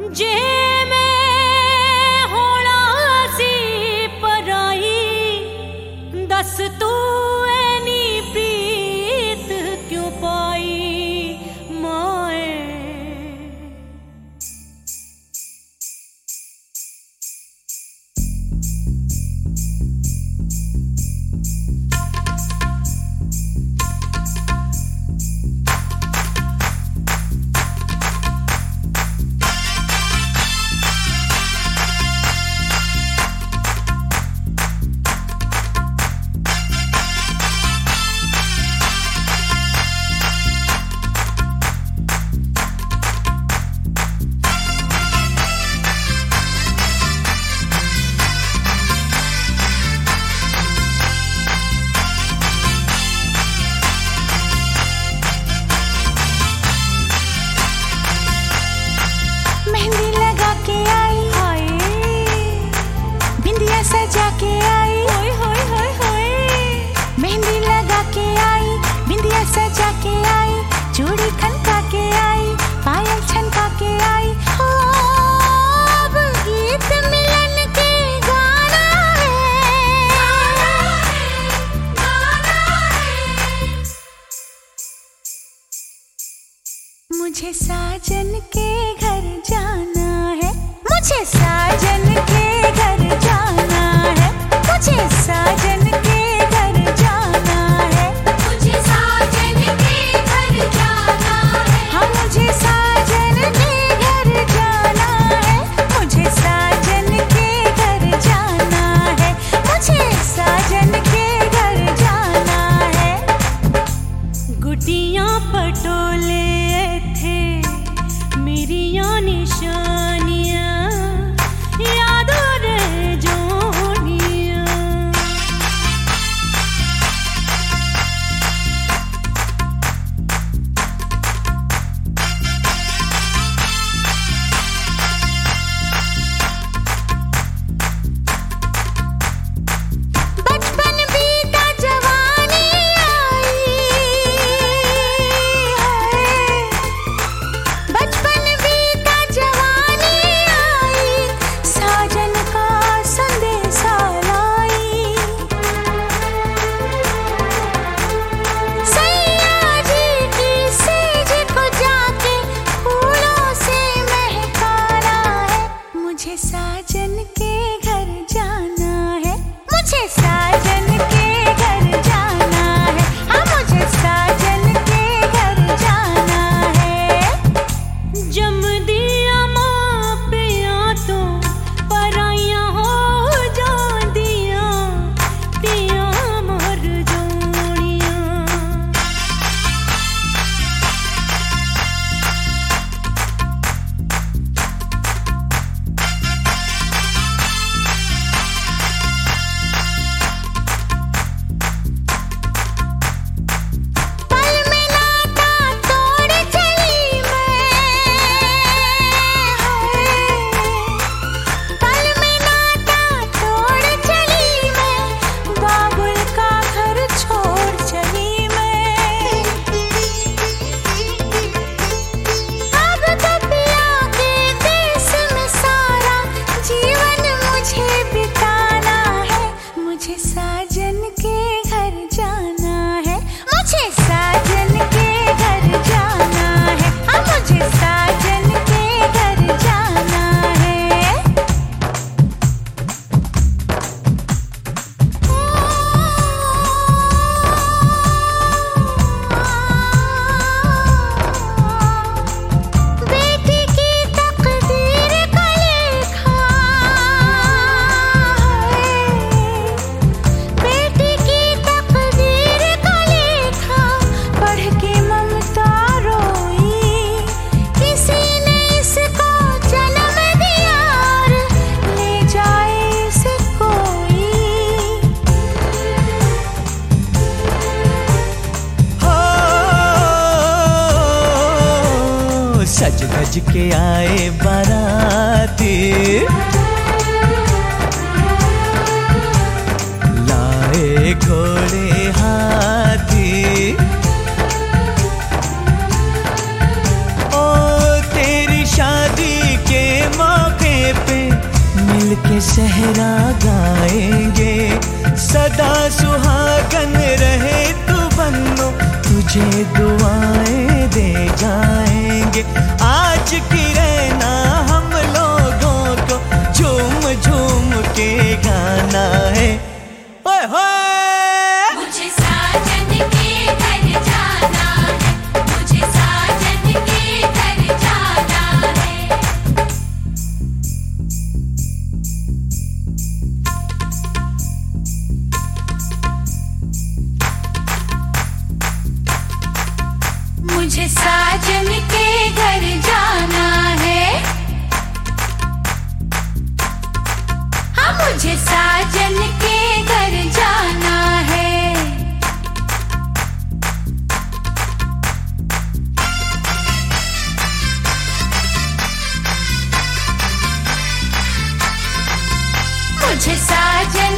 जे मैं होना सी पराई दस तू ऐनी प्रीत क्यों पाई माए। सजा के आई, होय होय होय होय, मेहंदी लगा के आई, बिंदिया सजा के आई, चूड़ी खनका के आई, पायल छनका के आई। हो अब गीत मिलन के गाना है। मुझे साजन के घर जाना है, मुझे साजन के घर जाना है, मुझे साजन के घर जाना है, मुझे साजन के घर जाना है, हाँ मुझे साजन के घर जाना है, मुझे साजन के घर जाना है, मुझे साजन के घर जाना है। गुटियां पटोले थे मेरी निशानियां यादों रह जोनियां। बचपन बीता जवानी आई, बचपन बीता जवानी आई, साजन का संदेशा लाई। सैया जी की सेज को जाके फूलों से महकाना है, मुझे साजन के घर जाना है, मुझे साजन के घर जाना है, हाँ मुझे साजन के घर जाना है। जम दिया माँ पिया तो पराइयां हो जांदियां पिया मर जोड़ियां। पल में नाता तोड़ चली मैं, पल में नाता तोड़ चली मैं, बाबुल का घर छोड़ चली मैं। अब तो पिया के देश में सारा जीवन मुझे बिताना है, मुझे साजन के घर जाना है, मुझे साजन के घर जाना है, हाँ मुझे साजन के घर जाना है। बेटी की तकदीर का लेखा है, बेटी की तकदीर का लेखा पढ़ के ममता रोई। किसी ने इसको जन्म दिया और ले जाए इसे कोई। हो सज धज के आए बाराती, लाए घोड़े हाथी, ओ तेरी शादी के के सहरा गाएंगे, सदा सुहागन रहे तू बन्नो, तुझे दुआएं दे जाएंगे। आज की रहना हम लोगों को झूम झूम के गाना है। ओए होए मुझे साजन के घर जाना है, मुझे साजन के घर जाना है। मुझे साजन के घर जाना है, हाँ मुझे साजन के घर जाना है। मुझे साजन